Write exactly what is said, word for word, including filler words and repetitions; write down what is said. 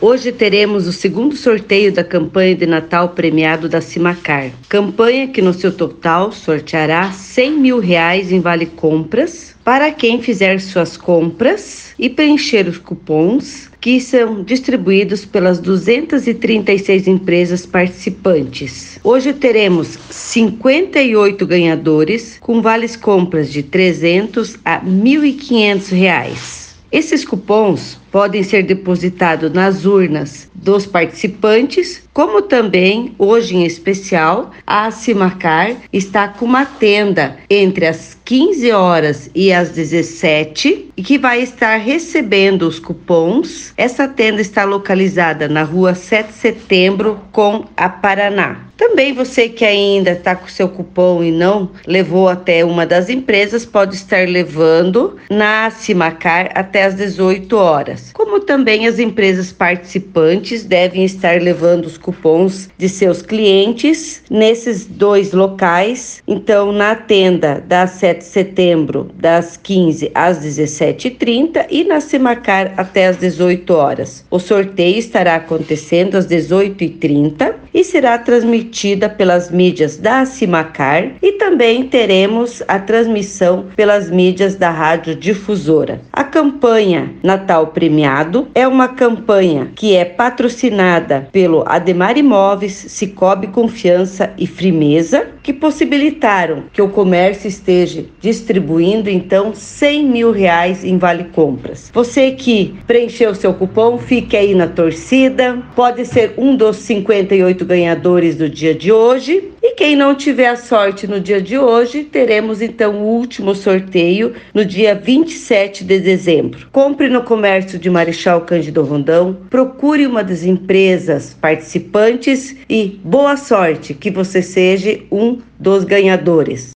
Hoje teremos o segundo sorteio da campanha de Natal premiado da Simacar. Campanha que no seu total sorteará cem mil reais em vale compras para quem fizer suas compras e preencher os cupons que são distribuídos pelas duzentas e trinta e seis empresas participantes. Hoje teremos cinquenta e oito ganhadores com vales compras de trezentos a mil e quinhentos reais. Esses cupons podem ser depositados nas urnas dos participantes, como também, hoje em especial, a Simacar está com uma tenda entre as quinze horas e as dezessete e que vai estar recebendo os cupons. Essa tenda está localizada na rua sete de setembro com a Paraná. Também você que ainda está com seu cupom e não levou até uma das empresas, pode estar levando na Simacar até as dezoito horas. Como também as empresas participantes devem estar levando os cupons de seus clientes nesses dois locais. Então, na tenda da sete de setembro, das quinze às dezessete e trinta e na Simacar até as dezoito horas. O sorteio estará acontecendo às dezoito e trinta e será transmitida pelas mídias da Simacar e também teremos a transmissão pelas mídias da Rádio Difusora. A campanha Natal Premiado é uma campanha que é patrocinada pelo Ademar Imóveis, Cicobi Confiança e Frimeza, que possibilitaram que o comércio esteja distribuindo então cem mil reais em vale compras. Você que preencheu seu cupom, fique aí na torcida, pode ser um dos cinquenta e oito ganhadores do dia de hoje. E quem não tiver a sorte no dia de hoje, teremos então o último sorteio no dia vinte e sete de dezembro. Compre no comércio de Marechal Cândido Rondão, procure uma das empresas participantes e boa sorte, que você seja um dos ganhadores.